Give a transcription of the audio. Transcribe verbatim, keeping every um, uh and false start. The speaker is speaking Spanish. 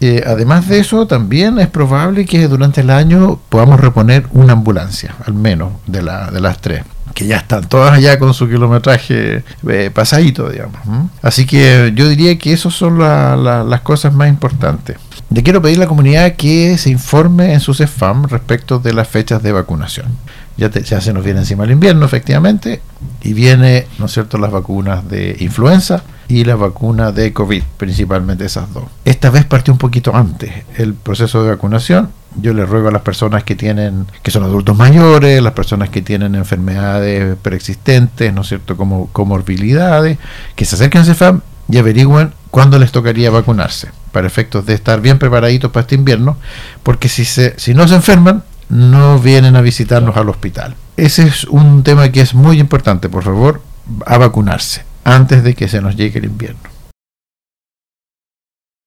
Eh, además de eso, también es probable que durante el año podamos reponer una ambulancia, al menos de, la, de las tres, que ya están todas allá con su kilometraje eh, pasadito, digamos. ¿Mm? Así que yo diría que esas son la, la, las cosas más importantes. Le quiero pedir a la comunidad que se informe en su CEFAM respecto de las fechas de vacunación. Ya, te, ya se nos viene encima el invierno, efectivamente, y viene, ¿no es cierto?, las vacunas de influenza y la vacuna de COVID, principalmente esas dos. Esta vez partió un poquito antes el proceso de vacunación. Yo les ruego a las personas que tienen, que son adultos mayores, las personas que tienen enfermedades preexistentes, ¿no es cierto?, como comorbilidades, que se acerquen a CEFAM y averigüen cuándo les tocaría vacunarse, para efectos de estar bien preparaditos para este invierno, porque si se, si no se enferman, no vienen a visitarnos al hospital. Ese es un tema que es muy importante. Por favor, a vacunarse antes de que se nos llegue el invierno.